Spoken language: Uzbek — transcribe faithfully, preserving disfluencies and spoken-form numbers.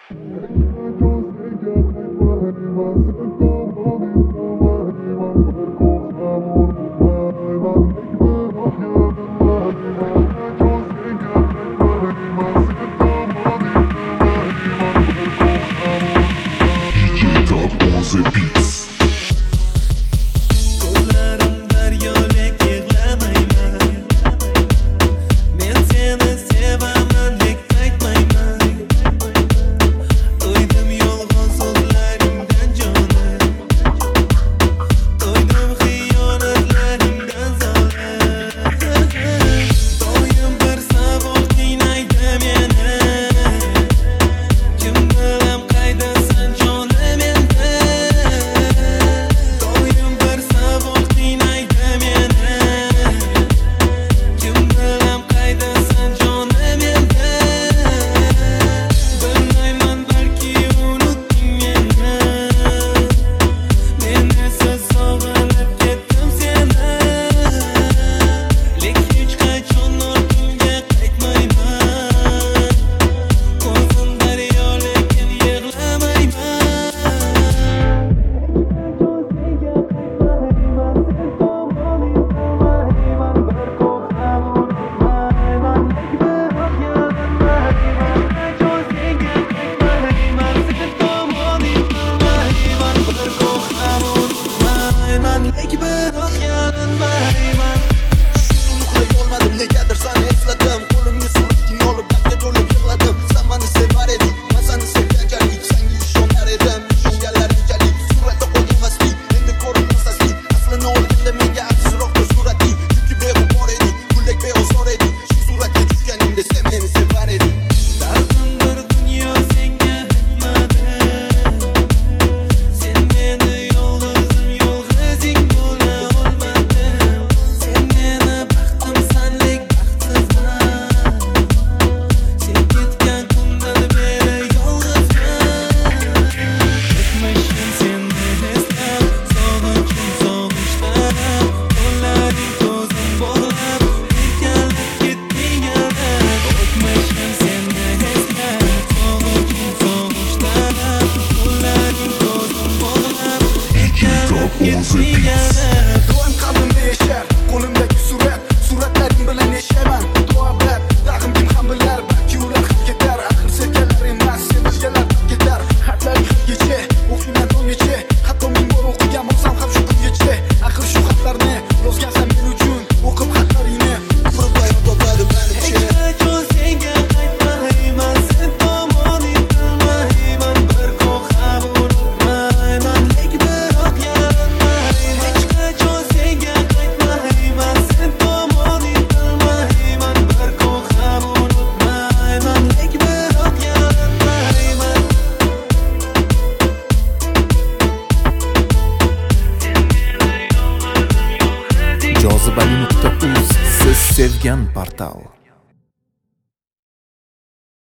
Do'm qalbim yashar, qo'limdagi surat, suratlaring bilan yashayman. Duo ber, dag'im kim ham bilar, balki ular haq ketar. Axir sevganlar emas, sevilganlar ketar. Xatlaring xatgacha, o'qiyman do'mgacha, hatto ming bor o'qigan bo'lsam ham shu kungacha. Axir shu xatlarni yozgansan men uchun, o'qib xatlaringni qurib yodladim menimcha. Hech senga qaytmayman, sen tomoning bilmayman, bir ko'xam unutmayman, lekin biroq jozibali nuqta uz siz sevgan portal.